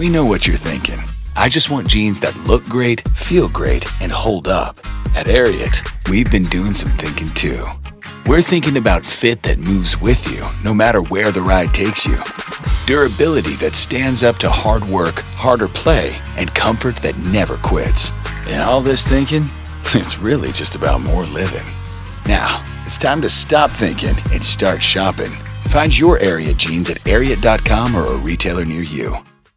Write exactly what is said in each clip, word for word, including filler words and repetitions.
We know what you're thinking. I just want jeans that look great, feel great, and hold up. At Ariat, we've been doing some thinking too. We're thinking about fit that moves with you, no matter where the ride takes you. Durability that stands up to hard work, harder play, and comfort that never quits. And all this thinking, it's really just about more living. Now, it's time to stop thinking and start shopping. Find your Ariat jeans at ariat dot com or a retailer near you.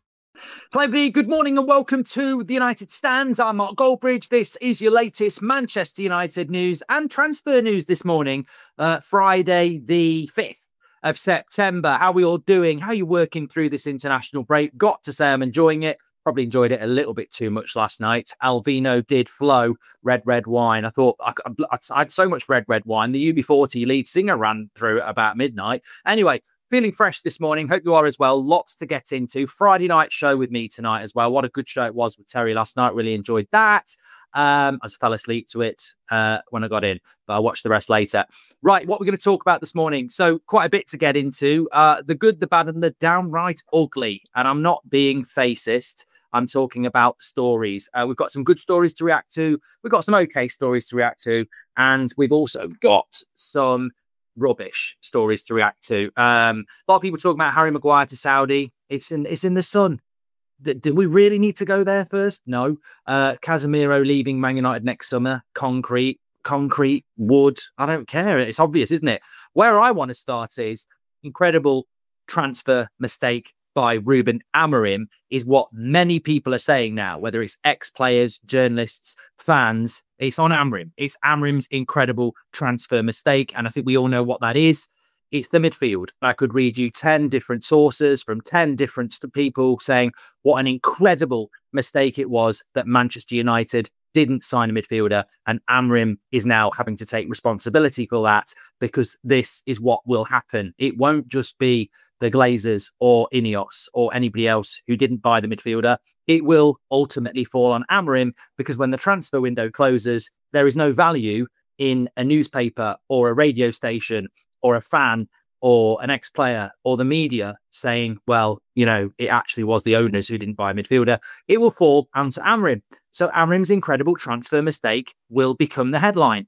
Hello everybody, good morning and welcome to the United Stands. I'm Mark Goldbridge. This is your latest Manchester United news and transfer news this morning, uh, Friday the fifth of September. How are we all doing? How are you working through this international break? Got to say I'm enjoying it. Probably enjoyed it a little bit too much last night. Alvino did flow red, red wine. I thought I, I, I had so much red, red wine. The U B forty lead singer ran through at about midnight. Anyway, feeling fresh this morning. Hope you are as well. Lots to get into. Friday night show with me tonight as well. What a good show it was with Terry last night. Really enjoyed that. Um, I fell asleep to it uh, when I got in, but I'll watch the rest later. Right, what we're going to talk about this morning. So quite a bit to get into. Uh, the good, the bad, and the downright ugly. And I'm not being facist. I'm talking about stories. Uh, we've got some good stories to react to. We've got some okay stories to react to. And we've also got some rubbish stories to react to. Um, a lot of people talking about Harry Maguire to Saudi. It's in it's in the sun. D- do we really need to go there first? No. Uh, Casemiro leaving Man United next summer. Concrete, concrete, wood. I don't care. It's obvious, isn't it? Where I want to start is incredible transfer mistake by Ruben Amorim is what many people are saying now, whether it's ex-players, journalists, fans. It's on Amorim. It's Amorim's incredible transfer mistake. And I think we all know what that is. It's the midfield. I could read you ten different sources from ten different people saying what an incredible mistake it was that Manchester United didn't sign a midfielder, and Amorim is now having to take responsibility for that because this is what will happen. It won't just be the Glazers or Ineos or anybody else who didn't buy the midfielder. It will ultimately fall on Amorim because when the transfer window closes, there is no value in a newspaper or a radio station or a fan or an ex-player or the media saying, well, you know, it actually was the owners who didn't buy a midfielder. It will fall onto Amorim. So Amorim's incredible transfer mistake will become the headline.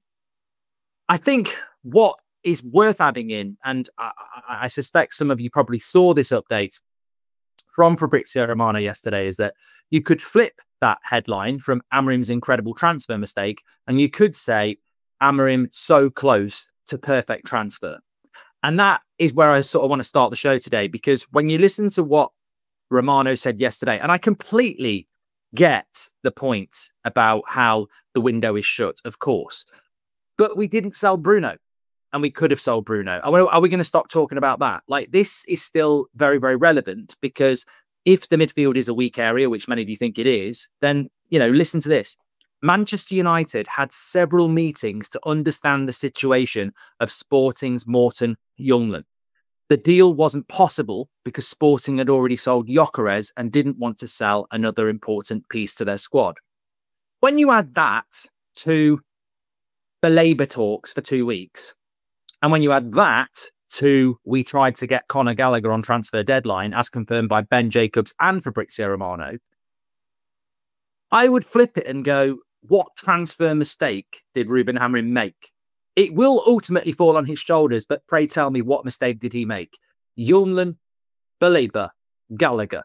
I think what is worth adding in, and I, I, I suspect some of you probably saw this update from Fabrizio Romano yesterday, is that you could flip that headline from Amorim's incredible transfer mistake and you could say Amorim so close to perfect transfer. And that is where I sort of want to start the show today, because when you listen to what Romano said yesterday, and I completely get the point about how the window is shut, of course, but we didn't sell Bruno and we could have sold Bruno. Are we, are we going to stop talking about that? Like, this is still very, very relevant, because if the midfield is a weak area, which many of you think it is, then, you know, listen to this. Manchester United had several meetings to understand the situation of Sporting's Morten Ljungland. The deal wasn't possible because Sporting had already sold Gyökeres and didn't want to sell another important piece to their squad. When you add that to the Labour talks for two weeks, and when you add that to we tried to get Conor Gallagher on transfer deadline, as confirmed by Ben Jacobs and Fabrizio Romano, I would flip it and go, what transfer mistake did Ruben Amorim make? It will ultimately fall on his shoulders, but pray tell me, what mistake did he make? Ljungland, Baleba, Gallagher.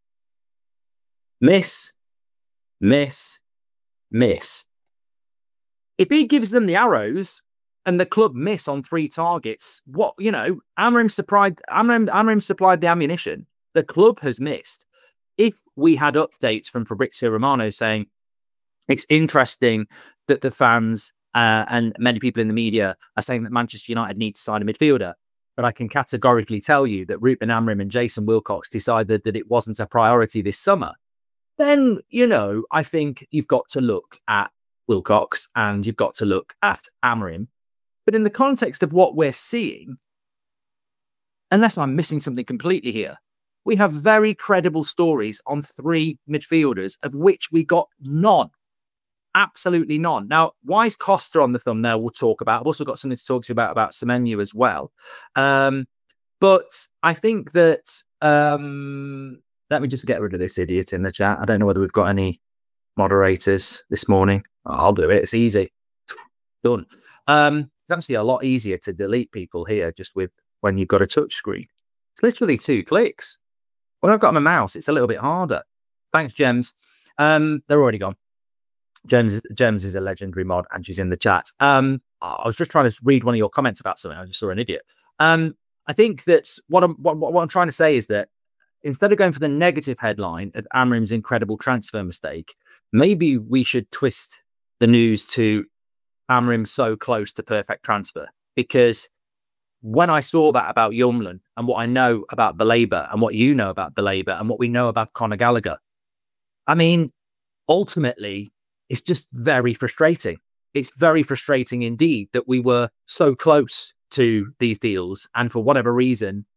Miss, miss, miss. If he gives them the arrows and the club miss on three targets, what, you know, Amorim supplied, Amorim, Amorim supplied the ammunition. The club has missed. If we had updates from Fabrizio Romano saying, it's interesting that the fans uh, and many people in the media are saying that Manchester United need to sign a midfielder, but I can categorically tell you that Ruben Amorim and Jason Wilcox decided that it wasn't a priority this summer, then, you know, I think you've got to look at Wilcox and you've got to look at Amorim. But in the context of what we're seeing, unless I'm missing something completely here, we have very credible stories on three midfielders, of which we got none. Absolutely none. Now, why is Costa on the thumbnail? We'll talk about. I've also got something to talk to you about, about Semenyo as well. Um, but I think that um, let me just get rid of this idiot in the chat. I don't know whether we've got any moderators this morning. I'll do it. It's easy. Done. Um, it's actually a lot easier to delete people here just with when you've got a touch screen. It's literally two clicks. When I've got my mouse, it's a little bit harder. Thanks, Gems. Um, they're already gone. Gems, Gems is a legendary mod, and she's in the chat. Um, I was just trying to read one of your comments about something. I just saw an idiot. Um, I think that what I'm what, what I'm trying to say is that instead of going for the negative headline of Amrim's incredible transfer mistake, maybe we should twist the news to Amrim so close to perfect transfer. Because when I saw that about Yumlin and what I know about Baleba and what you know about Baleba and what we know about Conor Gallagher, I mean, ultimately, it's just very frustrating. It's very frustrating indeed that we were so close to these deals and for whatever reason,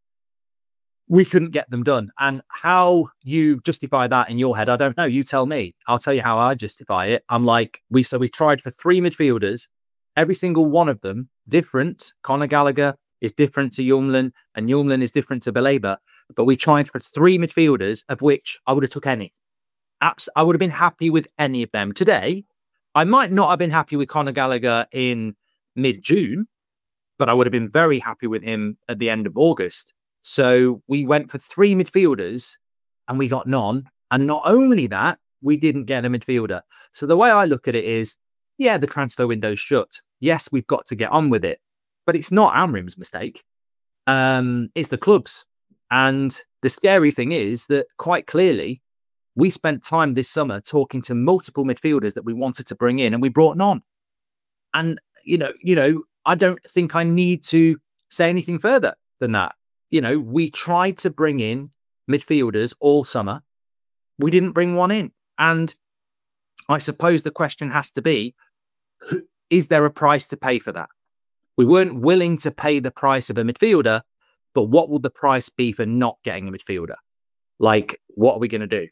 we couldn't get them done. And how you justify that in your head, I don't know. You tell me. I'll tell you how I justify it. I'm like, we so we tried for three midfielders, every single one of them different. Conor Gallagher is different to Yumlin, and Yumlin is different to Baleba. But we tried for three midfielders, of which I would have took any. Abs- I would have been happy with any of them. Today, I might not have been happy with Conor Gallagher in mid-June, but I would have been very happy with him at the end of August. So we went for three midfielders and we got none. And not only that, we didn't get a midfielder. So the way I look at it is, yeah, the transfer window's shut. Yes, we've got to get on with it. But it's not Amrim's mistake. Um, it's the club's. And the scary thing is that quite clearly, we spent time this summer talking to multiple midfielders that we wanted to bring in and we brought none. And, you know, you know, I don't think I need to say anything further than that. You know, we tried to bring in midfielders all summer. We didn't bring one in. And I suppose the question has to be, is there a price to pay for that? We weren't willing to pay the price of a midfielder, but what will the price be for not getting a midfielder? Like, what are we going to do?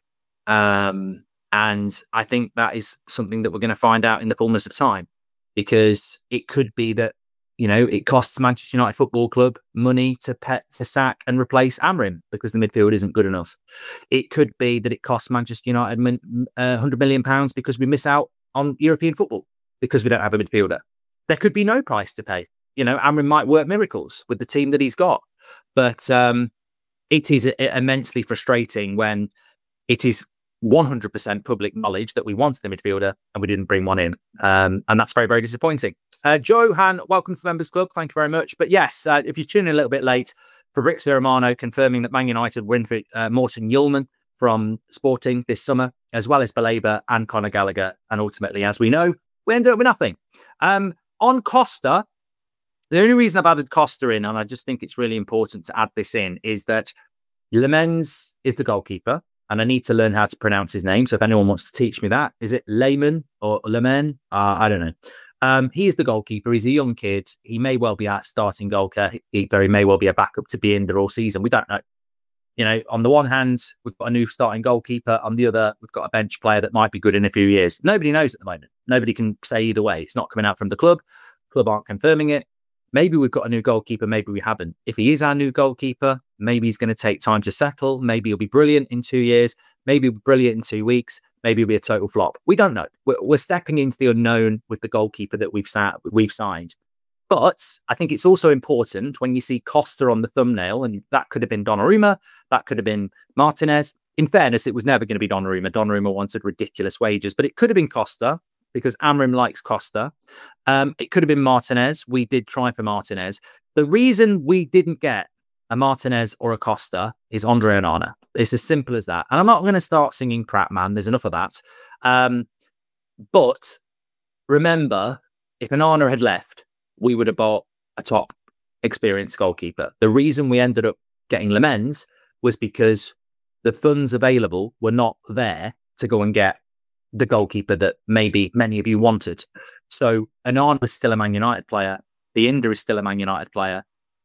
Um, and I think that is something that we're going to find out in the fullness of time, because it could be that, you know, it costs Manchester United Football Club money to pet, to sack and replace Amrim because the midfield isn't good enough. It could be that it costs Manchester United min, uh, one hundred million pounds because we miss out on European football because we don't have a midfielder. There could be no price to pay. You know, Amrim might work miracles with the team that he's got. But um, it is a, immensely frustrating when it is one hundred percent public knowledge that we wanted a midfielder and we didn't bring one in. Um, and that's very, very disappointing. Uh, Johan, welcome to the Members Club. Thank you very much. But yes, uh, if you're tuning in a little bit late, Fabrizio Romano confirming that Man United win for uh, Morten Yulman from Sporting this summer, as well as Baleba and Conor Gallagher. And ultimately, as we know, we ended up with nothing. Um, on Costa, the only reason I've added Costa in, and I just think it's really important to add this in, is that Lemens is the goalkeeper, and I need to learn how to pronounce his name. So if anyone wants to teach me that, is it Lehman or Lemen? Uh, I don't know. Um, he is the goalkeeper. He's a young kid. He may well be our starting goalkeeper. He may well be a backup to be in there all season. We don't know. You know, on the one hand, we've got a new starting goalkeeper. On the other, we've got a bench player that might be good in a few years. Nobody knows at the moment. Nobody can say either way. It's not coming out from the club. Club aren't confirming it. Maybe we've got a new goalkeeper. Maybe we haven't. If he is our new goalkeeper, maybe he's going to take time to settle. Maybe he'll be brilliant in two years. Maybe he'll be brilliant in two weeks. Maybe he'll be a total flop. We don't know. We're, we're stepping into the unknown with the goalkeeper that we've sat, we've signed. But I think it's also important when you see Costa on the thumbnail, and that could have been Donnarumma, that could have been Martinez. In fairness, it was never going to be Donnarumma. Donnarumma wanted ridiculous wages, but it could have been Costa because Amrim likes Costa. Um, it could have been Martinez. We did try for Martinez. The reason we didn't get a Martinez or a Costa is Andre Onana. It's as simple as that. And I'm not going to start singing Pratt, man. There's enough of that. Um, but remember, if Onana had left, we would have bought a top experienced goalkeeper. The reason we ended up getting Lemens was because the funds available were not there to go and get the goalkeeper that maybe many of you wanted. So Onana is still a Man United player. The Inder is still a Man United player.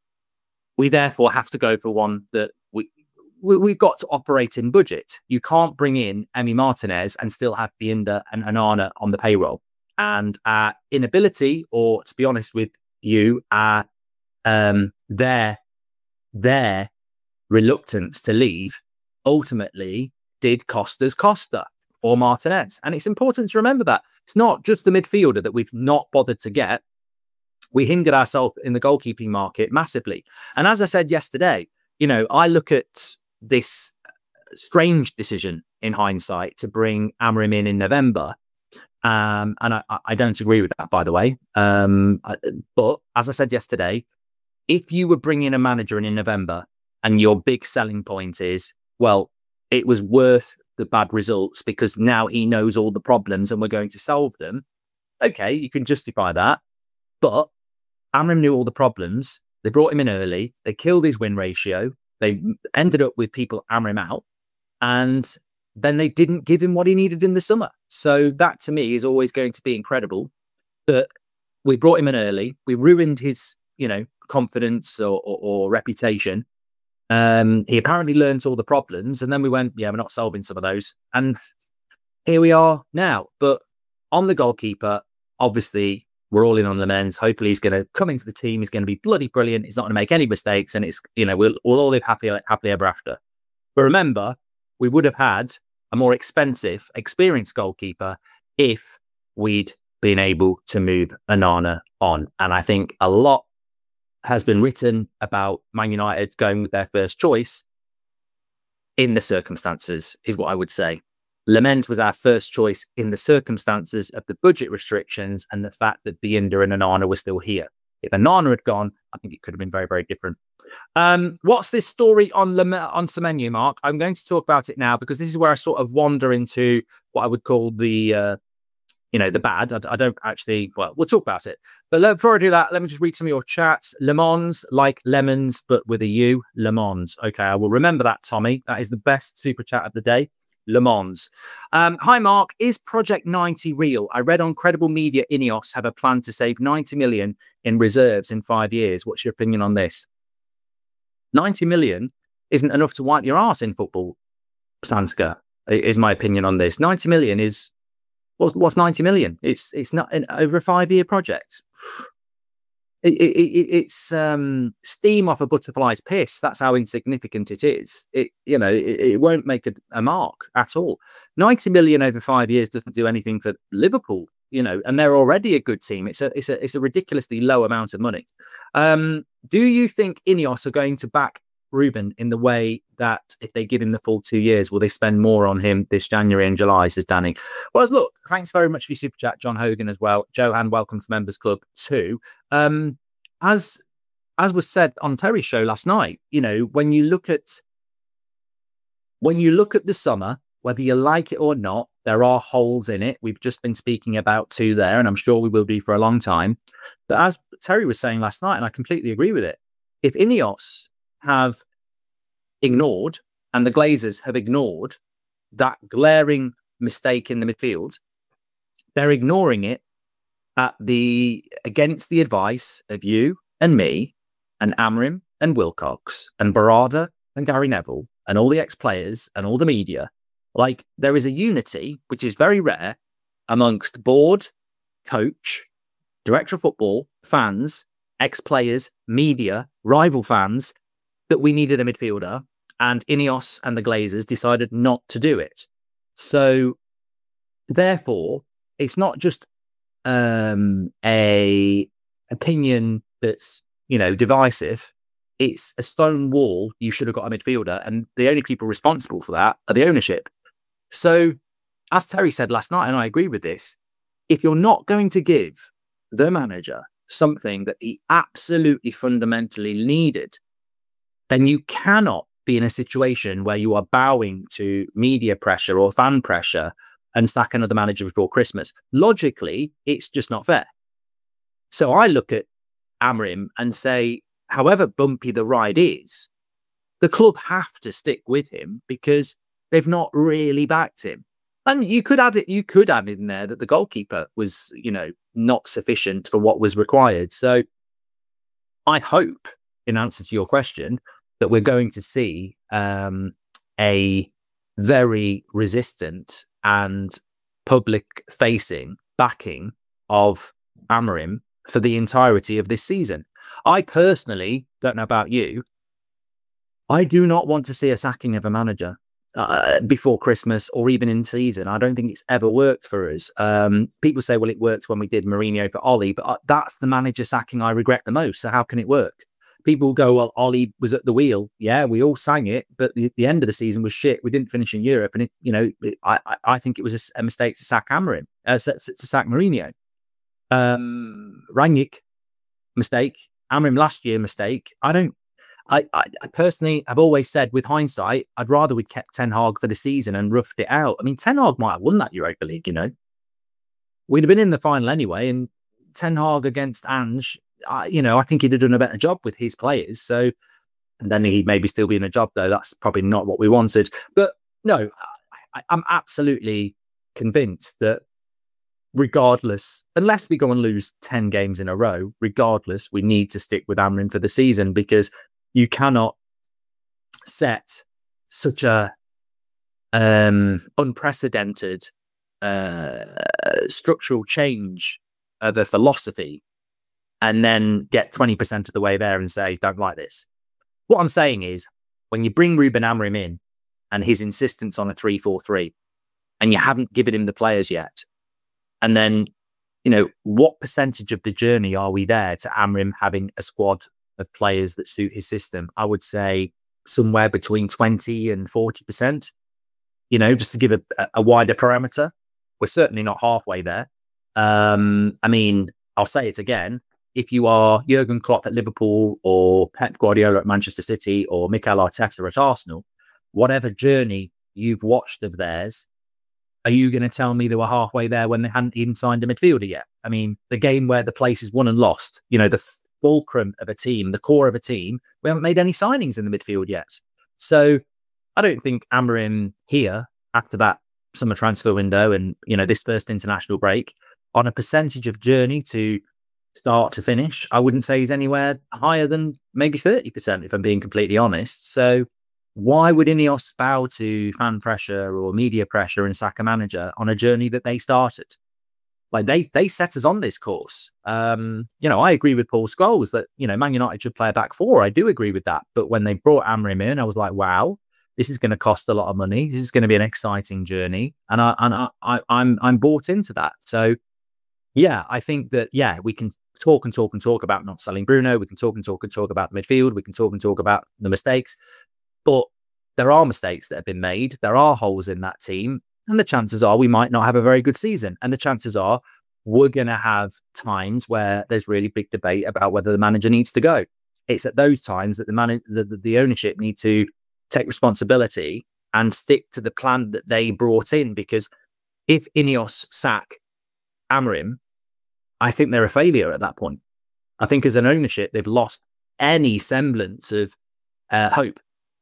We therefore have to go for one that we, we, we've got to operate in budget. You can't bring in Emi Martinez and still have Binder and Onana on the payroll. And our inability, or to be honest with you, our um, their their reluctance to leave ultimately did Costa's Costa or Martinez. And it's important to remember that it's not just the midfielder that we've not bothered to get. We hindered ourselves in the goalkeeping market massively. And as I said yesterday, you know, I look at this strange decision in hindsight to bring Amorim in in November. Um, and I, I don't agree with that, by the way. Um, but as I said yesterday, if you were bringing a manager in in November and your big selling point is, well, it was worth the bad results because now he knows all the problems and we're going to solve them. Okay, you can justify that. But Amorim knew all the problems. They brought him in early. They killed his win ratio. They ended up with people Amorim out. And then they didn't give him what he needed in the summer. So that to me is always going to be incredible. That we brought him in early. We ruined his, you know, confidence or, or, or reputation. Um, he apparently learned all the problems. And then we went, yeah, we're not solving some of those. And here we are now. But on the goalkeeper, obviously, we're all in on Lemens. Hopefully he's going to come into the team. He's going to be bloody brilliant. He's not going to make any mistakes. And it's, you know, we'll, we'll all live happily, happily ever after. But remember, we would have had a more expensive, experienced goalkeeper if we'd been able to move Onana on. And I think a lot has been written about Man United going with their first choice in the circumstances, is what I would say. Lemens was our first choice in the circumstances of the budget restrictions and the fact that Binder and Onana were still here. If Onana had gone, I think it could have been very, very different. Um, what's this story on Lem- on Semenyo, Mark? I'm going to talk about it now because this is where I sort of wander into what I would call the, uh, you know, the bad. I, I don't actually, well, we'll talk about it. But let, before I do that, let me just read some of your chats. Le Mans, like lemons, but with a U. Le Mans. Okay, I will remember that, Tommy. That is the best super chat of the day. Le Mans. Um, hi, Mark. Is Project ninety real? I read on Credible Media Ineos have a plan to save ninety million in reserves in five years. What's your opinion on this? ninety million isn't enough to wipe your arse in football, Sanska, is my opinion on this. ninety million is, what's, what's ninety million? It's it's not an, over a five-year project. It, it, it, it's um, steam off a butterfly's piss. That's how insignificant it is. It, you know, it, it won't make a, a mark at all. ninety million over five years doesn't do anything for Liverpool, you know, and they're already a good team. It's a, it's a, it's a ridiculously low amount of money. Um, do you think Ineos are going to back Ruben in the way that if they give him the full two years, will they spend more on him this January and July, says Danny? Well, look, thanks very much for your super chat, John Hogan, as well. Johan, welcome to Members Club too. Um, as as was said on Terry's show last night, you know, when you look at when you look at the summer, whether you like it or not, there are holes in it. We've just been speaking about two there, and I'm sure we will do for a long time. But as Terry was saying last night, and I completely agree with it, if Ineos have ignored, and the Glazers have ignored, that glaring mistake in the midfield, they're ignoring it at the against the advice of you and me and Amorim and Wilcox and Barada and Gary Neville and all the ex-players and all the media. Like, there is a unity, which is very rare, amongst board, coach, director of football, fans, ex-players, media, rival fans, that we needed a midfielder, and Ineos and the Glazers decided not to do it. So, therefore, it's not just um, a opinion that's, you know, divisive. It's a stone wall. You should have got a midfielder, and the only people responsible for that are the ownership. So, as Terry said last night, and I agree with this, if you're not going to give the manager something that he absolutely fundamentally needed, then you cannot be in a situation where you are bowing to media pressure or fan pressure and sack another manager before Christmas. Logically, it's just not fair. So I look at Amorim and say, however bumpy the ride is, the club have to stick with him because they've not really backed him. And you could add it, you could add in there that the goalkeeper was, you know, not sufficient for what was required. So I hope, in answer to your question, that we're going to see um, a very resistant and public-facing backing of Amorim for the entirety of this season. I personally, don't know about you, I do not want to see a sacking of a manager. uh, before Christmas or even in season. I don't think it's ever worked for us. Um, people say, well, it worked when we did Mourinho for Ollie, but uh, that's the manager sacking I regret the most. So how can it work? People go, well, Ollie was at the wheel. Yeah, we all sang it, but the, the end of the season was shit. We didn't finish in Europe. And, it, you know, it, I, I think it was a, a mistake to sack Amorim, uh, to, to sack Mourinho. Um, Rangnick, mistake. Amorim last year, mistake. I don't, I, I, I personally have always said, with hindsight, I'd rather we'd kept Ten Hag for the season and roughed it out. I mean, Ten Hag might have won that Europa League, you know. We'd have been in the final anyway, and Ten Hag against Ange, I, you know, I think he'd have done a better job with his players. So, and then he'd maybe still be in a job, though. That's probably not what we wanted. But no, I, I'm absolutely convinced that regardless, unless we go and lose ten games in a row, regardless, we need to stick with Amorim for the season, because you cannot set such a um, unprecedented uh, structural change of a philosophy and then get twenty percent of the way there and say, don't like this. What I'm saying is, when you bring Ruben Amorim in and his insistence on a three four three, and you haven't given him the players yet, and then, you know, what percentage of the journey are we there to Amorim having a squad of players that suit his system? I would say somewhere between twenty and forty percent, you know, just to give a, a wider parameter. We're certainly not halfway there. Um, I mean, I'll say it again. If you are Jurgen Klopp at Liverpool or Pep Guardiola at Manchester City or Mikel Arteta at Arsenal, whatever journey you've watched of theirs, are you going to tell me they were halfway there when they hadn't even signed a midfielder yet? I mean, the game where the place is won and lost, you know, the fulcrum of a team, the core of a team, we haven't made any signings in the midfield yet. So I don't think Amorim here, after that summer transfer window and, you know, this first international break, on a percentage of journey to start to finish, I wouldn't say he's anywhere higher than maybe thirty percent, if I'm being completely honest. So why would Ineos bow to fan pressure or media pressure and sack a manager on a journey that they started? Like, they they set us on this course. Um, you know, I agree with Paul Scholes that, you know, Man United should play a back four. I do agree with that. But when they brought Amorim in, I was like, wow, this is going to cost a lot of money. This is going to be an exciting journey. And, I, and I, I, I'm I'm bought into that. So, yeah, I think that, yeah, we can talk and talk and talk about not selling Bruno. We can talk and talk and talk about the midfield. We can talk and talk about the mistakes. But there are mistakes that have been made. There are holes in that team. And the chances are we might not have a very good season. And the chances are we're going to have times where there's really big debate about whether the manager needs to go. It's at those times that the, man- the, the, the ownership need to take responsibility and stick to the plan that they brought in. Because if Ineos sack Amorim, I think they're a failure at that point. I think as an ownership, they've lost any semblance of uh, hope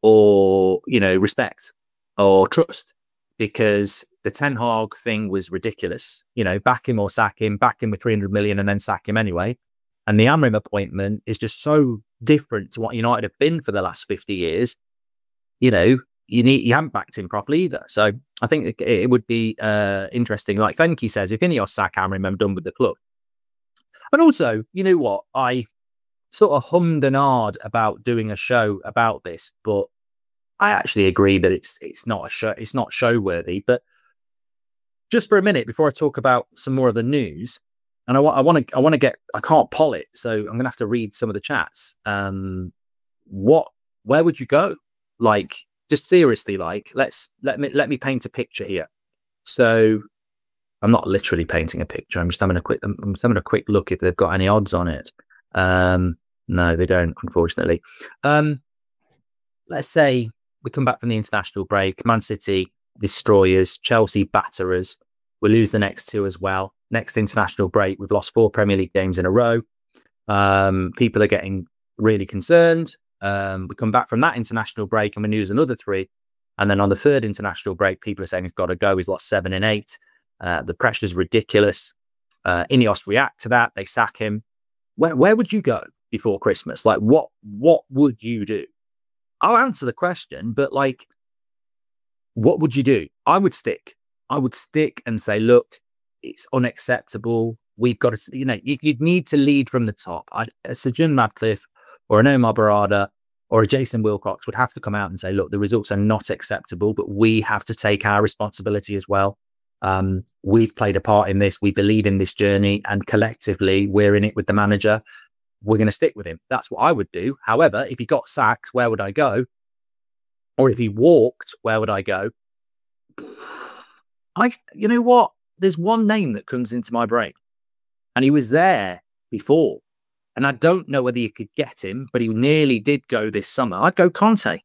or, you know, respect or trust, because the Ten Hag thing was ridiculous. You know, back him or sack him, back him with three hundred million and then sack him anyway. And the Amorim appointment is just so different to what United have been for the last fifty years. You know, you need you haven't backed him properly either. So I think it, it would be uh, interesting. Like Fenke says, if Ineos sack Amorim, I'm done with the club. And also, you know what? I sort of hummed and hawed about doing a show about this, but I actually agree that it's it's not a show, it's not show worthy. But just for a minute before I talk about some more of the news, and I want I want to I want to get I can't poll it, so I'm gonna have to read some of the chats. Um, what where would you go? Like, just seriously, like let's let me let me paint a picture here. So I'm not literally painting a picture. I'm just having a quick I'm just having a quick look if they've got any odds on it. Um, no, they don't, unfortunately. Um, let's say we come back from the international break. Man City destroy us. Chelsea batter us. We lose the next two as well. Next international break, we've lost four Premier League games in a row. Um, people are getting really concerned. Um, we come back from that international break and we lose another three. And then on the third international break, people are saying he's got to go. He's lost seven and eight. Uh, the pressure's ridiculous. Uh, Ineos react to that. They sack him. Where where would you go before Christmas? Like, what what would you do? I'll answer the question, but like, what would you do? I would stick. I would stick and say, look, it's unacceptable. We've got to, you know, you, you'd need to lead from the top. I, a Sir Jim Radcliffe or an Omar Barada or a Jason Wilcox would have to come out and say, look, the results are not acceptable, but we have to take our responsibility as well. Um, we've played a part in this. We believe in this journey, and collectively we're in it with the manager. We're going to stick with him. That's what I would do. However, if he got sacked, where would I go? Or if he walked, where would I go? I, you know what? There's one name that comes into my brain, and he was there before. And I don't know whether you could get him, but he nearly did go this summer. I'd go Conte.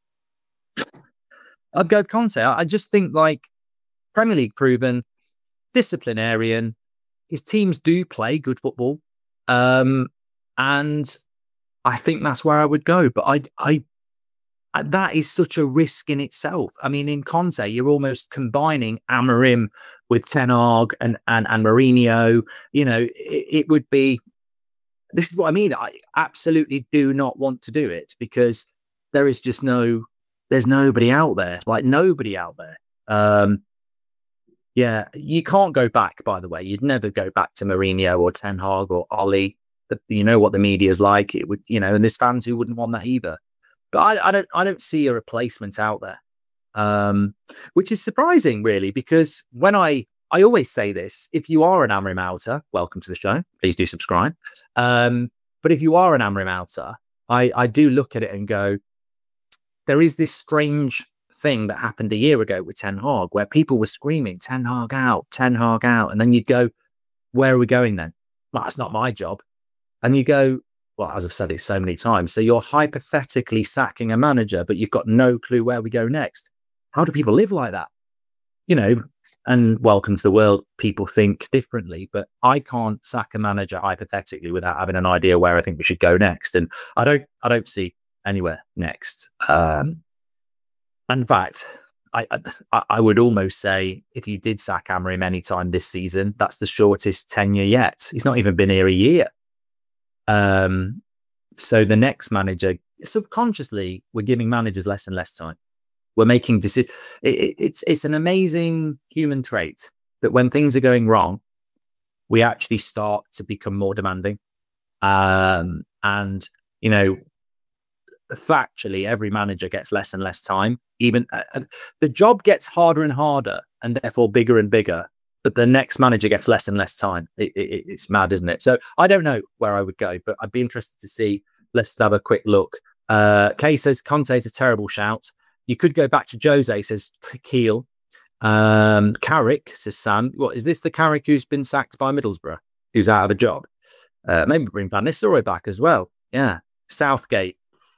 I'd go Conte. I just think, like, Premier League proven, disciplinarian. His teams do play good football. Um, and I think that's where I would go. But I, I, I, that is such a risk in itself. I mean, in Conte, you're almost combining Amorim with Ten Hag and, and, and Mourinho. You know, it, it would be... This is what I mean. I absolutely do not want to do it because there is just no, there's nobody out there, like nobody out there. Um, yeah, you can't go back, by the way. You'd never go back to Mourinho or Ten Hag or Oli. The, you know what the media's like. It would, you know, and there's fans who wouldn't want that either. But I, I don't, I don't see a replacement out there, um, which is surprising, really, because when I, I always say this, if you are an Amorim outer, welcome to the show. Please do subscribe. Um, but if you are an Amorim outer, I, I do look at it and go, there is this strange thing that happened a year ago with Ten Hag, where people were screaming, Ten Hag out, Ten Hag out. And then you'd go, where are we going then? Well, that's not my job. And you go, well, as I've said it so many times, so you're hypothetically sacking a manager, but you've got no clue where we go next. How do people live like that? You know, and welcome to the world, people think differently, but I can't sack a manager hypothetically without having an idea where I think we should go next. And I don't, I don't see anywhere next. Um, in fact, I, I, I would almost say if you did sack Amorim any time this season, that's the shortest tenure yet. He's not even been here a year. Um, so the next manager, subconsciously, we're giving managers less and less time. We're making decisions. It, it's it's an amazing human trait that when things are going wrong, we actually start to become more demanding. Um, and, you know, factually, every manager gets less and less time. Even uh, the job gets harder and harder and therefore bigger and bigger. But the next manager gets less and less time. It, it, it's mad, isn't it? So I don't know where I would go, but I'd be interested to see. Let's have a quick look. Uh, Kay says Conte is a terrible shout. You could go back to Jose, says Keel. Um, Carrick, says Sam. What, is this the Carrick who's been sacked by Middlesbrough, who's out of a job? Uh, maybe bring Van Nistelrooy back as well. Yeah. Southgate.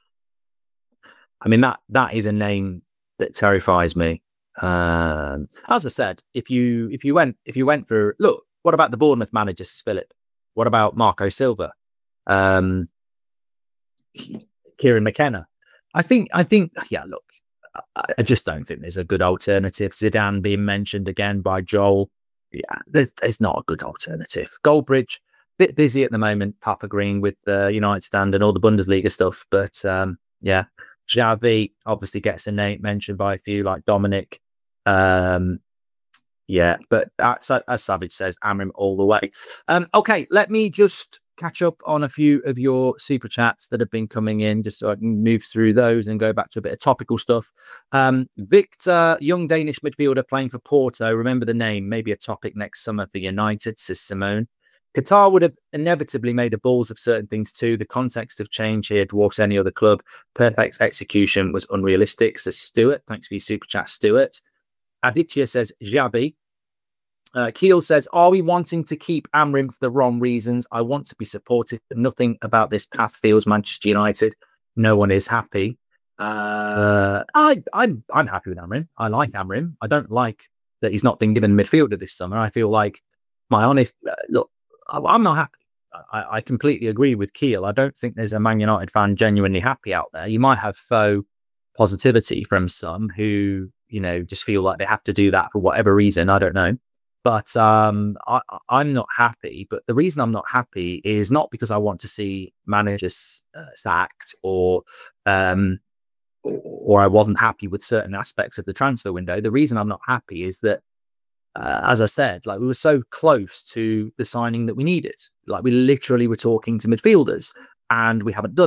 I mean, that that is a name that terrifies me. Um, as I said, if you if you went if you went for look, what about the Bournemouth manager, Philip? What about Marco Silva? Um, Kieran McKenna? I think I think yeah. Look, I, I just don't think there's a good alternative. Zidane being mentioned again by Joel. Yeah, there's, there's not a good alternative. Goldbridge, bit busy at the moment. Papa Green with the United stand and all the Bundesliga stuff, but um, yeah. Xavi obviously gets a name mentioned by a few like Dominic. Um, yeah, but as, as Savage says, Amorim all the way. Um, okay, let me just catch up on a few of your super chats that have been coming in, just so I can move through those and go back to a bit of topical stuff. Um, Victor, young Danish midfielder playing for Porto. Remember the name, maybe a topic next summer for United, says Simone. Qatar would have inevitably made a balls of certain things too. The context of change here dwarfs any other club. Perfect execution was unrealistic, says Stuart. Thanks for your super chat, Stuart. Aditya says Xabi. Uh, Keel says, are we wanting to keep Amorim for the wrong reasons? I want to be supportive, but nothing about this path feels Manchester United. No one is happy. Uh, I, I'm I'm happy with Amorim. I like Amorim. I don't like that he's not been given midfielder this summer. I feel like my honest uh, look. I'm not happy. I, I completely agree with Keel. I don't think there's a Man United fan genuinely happy out there. You might have faux positivity from some who, you know, just feel like they have to do that for whatever reason. I don't know. But um, I, I'm not happy. But the reason I'm not happy is not because I want to see managers uh, sacked or, um, or or I wasn't happy with certain aspects of the transfer window. The reason I'm not happy is that Uh, as I said, like we were so close to the signing that we needed. Like we literally were talking to midfielders and we haven't done it.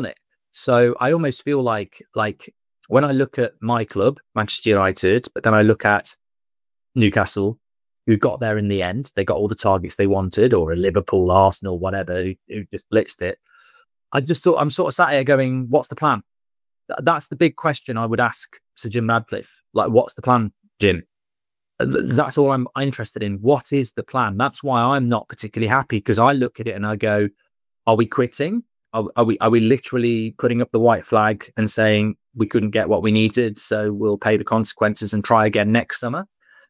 So I almost feel like like when I look at my club, Manchester United, but then I look at Newcastle, who got there in the end, they got all the targets they wanted, or a Liverpool, Arsenal, whatever, who, who just blitzed it. I just thought I'm sort of sat here going, what's the plan? Th- That's the big question I would ask Sir Jim Radcliffe. Like, what's the plan, Jim? Th- That's all I'm interested in. What is the plan? That's why I'm not particularly happy, because I look at it and I go, are we quitting? Are, are we are we literally putting up the white flag and saying we couldn't get what we needed, so we'll pay the consequences and try again next summer?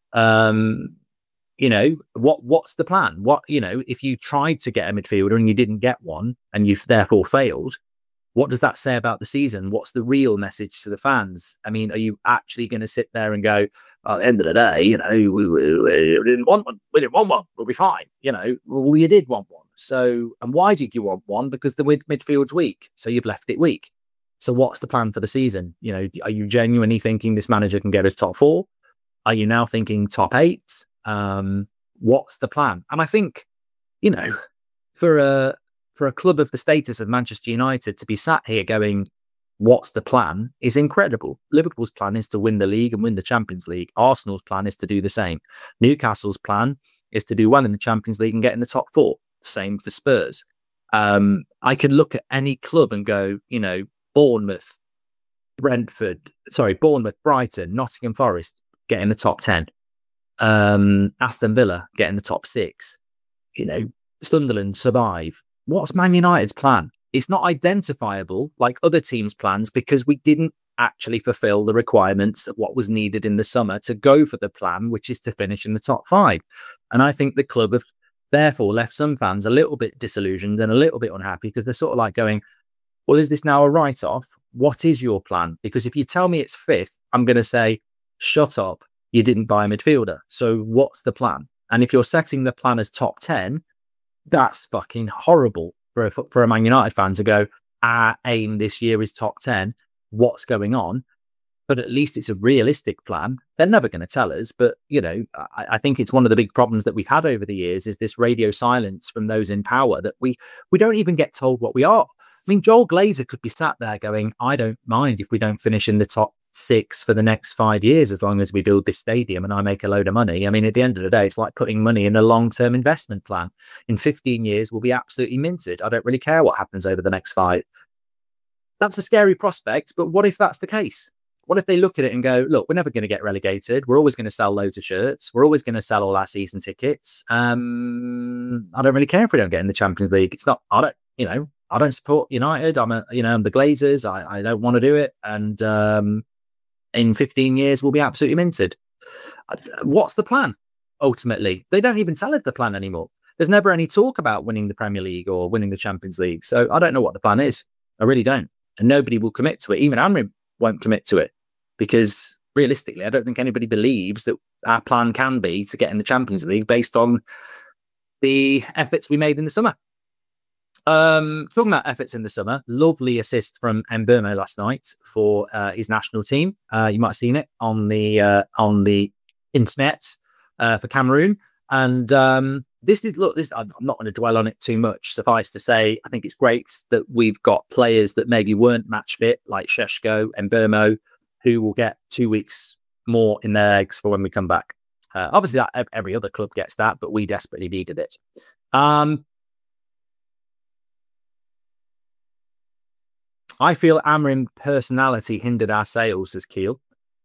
Um, you know, what what's the plan? What, you know, if you tried to get a midfielder and you didn't get one and you've therefore failed, what does that say about the season? What's the real message to the fans? I mean, are you actually going to sit there and go, "Oh, at the end of the day, you know, we, we, we didn't want one. We didn't want one. We'll be fine." You know, well, you did want one. So, and why did you want one? Because the mid- midfield's weak. So you've left it weak. So what's the plan for the season? You know, are you genuinely thinking this manager can get us top four? Are you now thinking top eight? Um, what's the plan? And I think, you know, for a for a club of the status of Manchester United to be sat here going, what's the plan, is incredible. Liverpool's plan is to win the league and win the Champions League. Arsenal's plan is to do the same. Newcastle's plan is to do well in the Champions League and get in the top four. Same for Spurs. Um, I could look at any club and go, you know, Bournemouth, Brentford, sorry, Bournemouth, Brighton, Nottingham Forest, get in the top ten. Um, Aston Villa, get in the top six. You know, Sunderland, survive. What's Man United's plan? It's not identifiable like other teams' plans, because we didn't actually fulfill the requirements of what was needed in the summer to go for the plan, which is to finish in the top five. And I think the club have therefore left some fans a little bit disillusioned and a little bit unhappy, because they're sort of like going, well, is this now a write-off? What is your plan? Because if you tell me it's fifth, I'm going to say, shut up, you didn't buy a midfielder. So what's the plan? And if you're setting the plan as top ten, that's fucking horrible for a, for a Man United fan to go, our aim this year is top ten. What's going on? But at least it's a realistic plan. They're never going to tell us. But, you know, I, I think it's one of the big problems that we've had over the years is this radio silence from those in power, that we, we don't even get told what we are. I mean, Joel Glazer could be sat there going, I don't mind if we don't finish in the top six for the next five years, as long as we build this stadium and I make a load of money. I mean, at the end of the day, it's like putting money in a long-term investment plan. In fifteen years, we'll be absolutely minted. I don't really care what happens over the next five. That's a scary prospect, but what if that's the case? What if they look at it and go, look, we're never going to get relegated. We're always going to sell loads of shirts. We're always going to sell all our season tickets. Um, I don't really care if we don't get in the Champions League. It's not, I don't, you know, I don't support United. I'm a, you know, I'm the Glazers. I, I don't want to do it. And um, in fifteen years, we'll be absolutely minted. What's the plan? Ultimately, they don't even tell us the plan anymore. There's never any talk about winning the Premier League or winning the Champions League. So I don't know what the plan is. I really don't. And nobody will commit to it. Even Amrim won't commit to it, because realistically, I don't think anybody believes that our plan can be to get in the Champions League based on the efforts we made in the summer. Um, talking about efforts in the summer, lovely assist from Mbeumo last night for uh, his national team. Uh, you might have seen it on the uh, on the internet uh, for Cameroon. And um, this is look. This I'm not going to dwell on it too much. Suffice to say, I think it's great that we've got players that maybe weren't match fit, like Sheshko and Mbeumo, who will get two weeks more in their eggs for when we come back. Uh, obviously, that, every other club gets that, but we desperately needed it. Um, I feel Amrim personality hindered our sales, says Keel.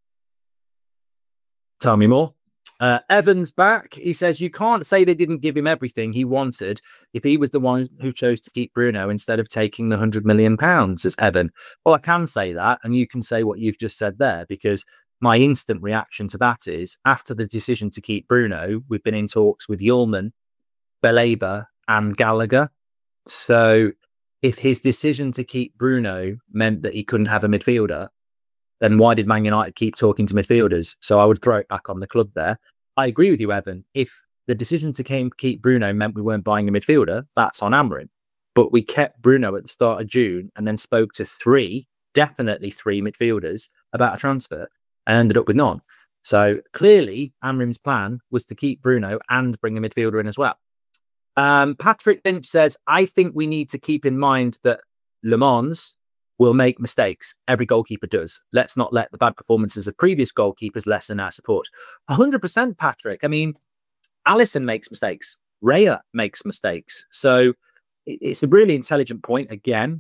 Tell me more. Uh, Evan's back. He says, you can't say they didn't give him everything he wanted if he was the one who chose to keep Bruno instead of taking the one hundred million pounds, says Evan. Well, I can say that, and you can say what you've just said there, because my instant reaction to that is, after the decision to keep Bruno, we've been in talks with Yulman, Belaba, and Gallagher. So if his decision to keep Bruno meant that he couldn't have a midfielder, then why did Man United keep talking to midfielders? So I would throw it back on the club there. I agree with you, Evan. If the decision to keep Bruno meant we weren't buying a midfielder, that's on Amrin. But we kept Bruno at the start of June and then spoke to three, definitely three midfielders about a transfer and ended up with none. So clearly Amrim's plan was to keep Bruno and bring a midfielder in as well. Um, Patrick Lynch says, I think we need to keep in mind that Le Mans will make mistakes. Every goalkeeper does. Let's not let the bad performances of previous goalkeepers lessen our support. one hundred percent, Patrick. I mean, Alisson makes mistakes. Raya makes mistakes. So it's a really intelligent point again,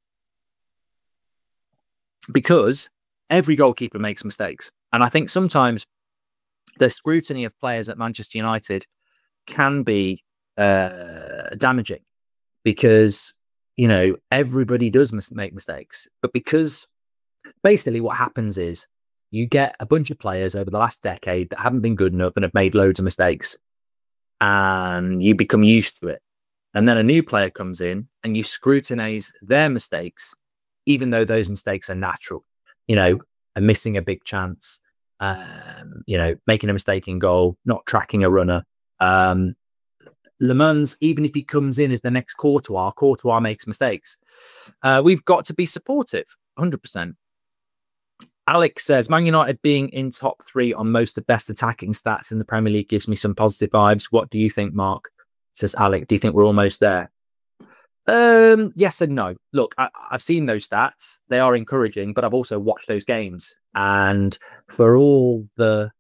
because every goalkeeper makes mistakes. And I think sometimes the scrutiny of players at Manchester United can be uh, damaging, because, you know, everybody does mis- make mistakes. But because basically what happens is you get a bunch of players over the last decade that haven't been good enough and have made loads of mistakes, and you become used to it. And then a new player comes in and you scrutinize their mistakes, even though those mistakes are natural. You know, a missing a big chance, um, you know, making a mistake in goal, not tracking a runner. Um, Le Mans, even if he comes in as the next Courtois, Courtois makes mistakes. Uh, we've got to be supportive, one hundred percent. Alex says, Man United being in top three on most of the best attacking stats in the Premier League gives me some positive vibes. What do you think, Mark? Says Alec. Do you think we're almost there? Um, yes and no. Look, I, I've seen those stats. They are encouraging, but I've also watched those games. And for all the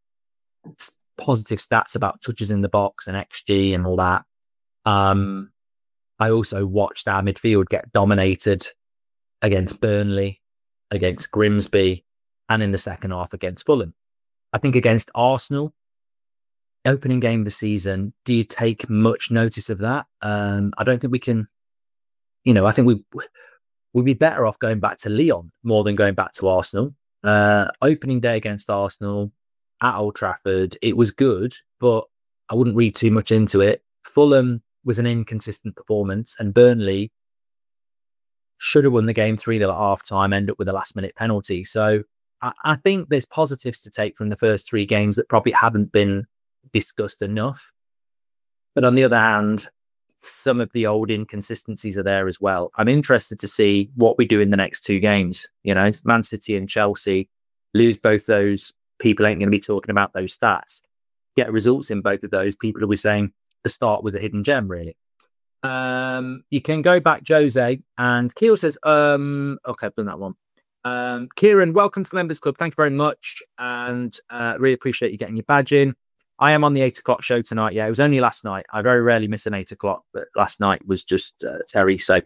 positive stats about touches in the box and X G and all that, um, I also watched our midfield get dominated against Burnley, against Grimsby, and in the second half against Fulham. I think against Arsenal, opening game of the season, do you take much notice of that? Um, I don't think we can, you know, I think we, we'd be better off going back to Lyon more than going back to Arsenal. Uh, opening day against Arsenal at Old Trafford, it was good, but I wouldn't read too much into it. Fulham was an inconsistent performance, and Burnley should have won the game three nil at half time, end up with a last minute penalty. So I, I think there's positives to take from the first three games that probably haven't been discussed enough. But on the other hand, some of the old inconsistencies are there as well. I'm interested to see what we do in the next two games. You know, Man City and Chelsea, lose both those, people ain't going to be talking about those stats. Get results in both of those, people will be saying the start was a hidden gem, really. Um, you can go back, Jose, and Keel says, um, okay, I've done that one. Um, Kieran, welcome to the Members Club. Thank you very much. And uh, really appreciate you getting your badge in. I am on the eight o'clock show tonight. Yeah, it was only last night. I very rarely miss an eight o'clock, but last night was just uh, Terry. So